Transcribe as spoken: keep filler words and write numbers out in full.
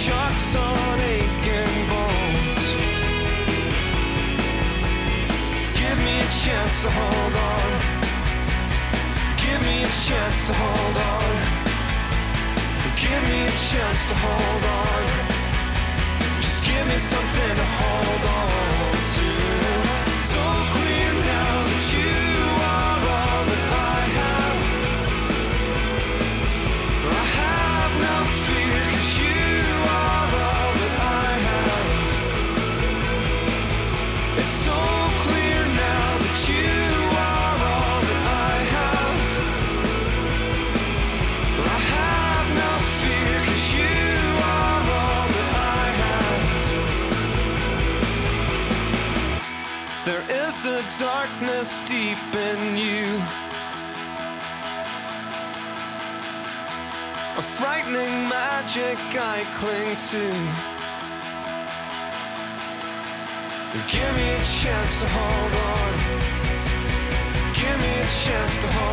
Chalks on aching bones. Give me a chance to hold on. Give me a chance to hold on. Give me a chance to hold on. Just give me something to hold on to. So clear now that you are all that I have. I have no fear, 'cause you are all that I have. It's so clear now that you are all that I have. I have no fear, 'cause you are all that I have. There is a darkness deep in you, a frightening magic I cling to. Give me a chance to hold on. Give me a chance to hold on.